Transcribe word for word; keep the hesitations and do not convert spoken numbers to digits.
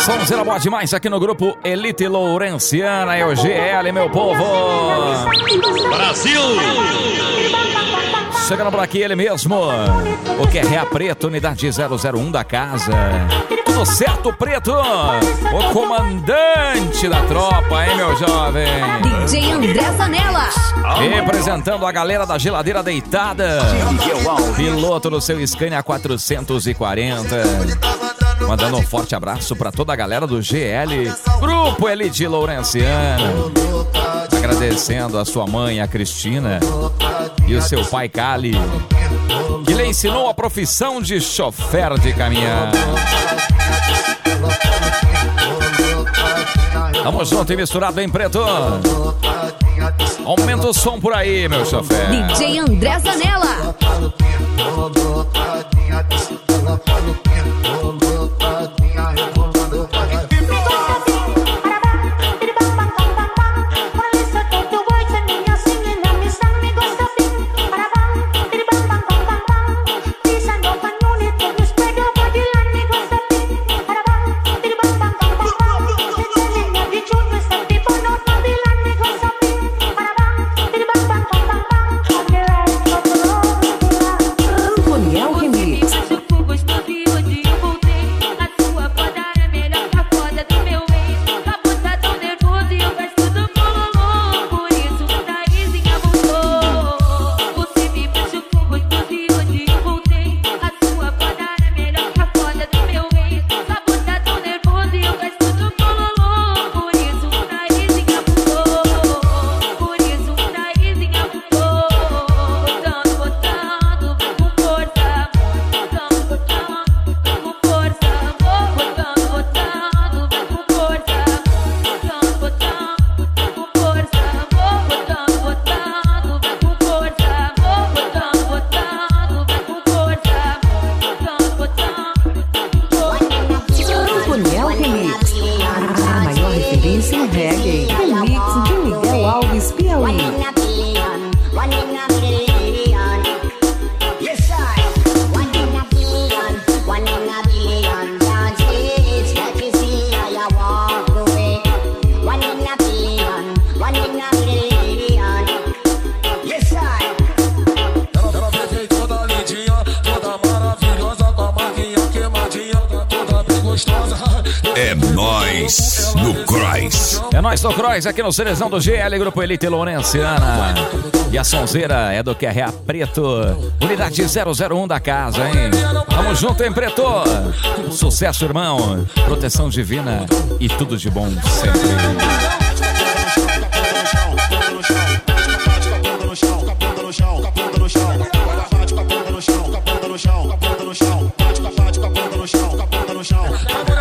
Sonzeira boa demais aqui no grupo Elite Lourenciana. É o G L, meu povo. Brasil! Chegando por aqui ele mesmo, o Q R A Preto, unidade zero zero um da casa. Tudo certo, Preto? O comandante da tropa, hein, meu jovem? D J André Zanella. Representando a galera da geladeira deitada. Piloto do seu Scania quatrocentos e quarenta. Mandando um forte abraço pra toda a galera do G L, Grupo Elite Lourenciana. Agradecendo a sua mãe, a Cristina, e o seu pai, Cali, que lhe ensinou a profissão de chofer de caminhão. Tamo junto e misturado, hein, Preto? Aumenta o som por aí, meu chofer. D J André Zanella. É nóis no Cross. É nóis no Cross, aqui no Cerezão do G L, Grupo Elite Lourenciana. E a sonzeira é do Q R A Preto, unidade zero zero um da casa, hein? Tamo junto, hein, Preto? Sucesso, irmão. Proteção divina e tudo de bom sempre. Capota no chão,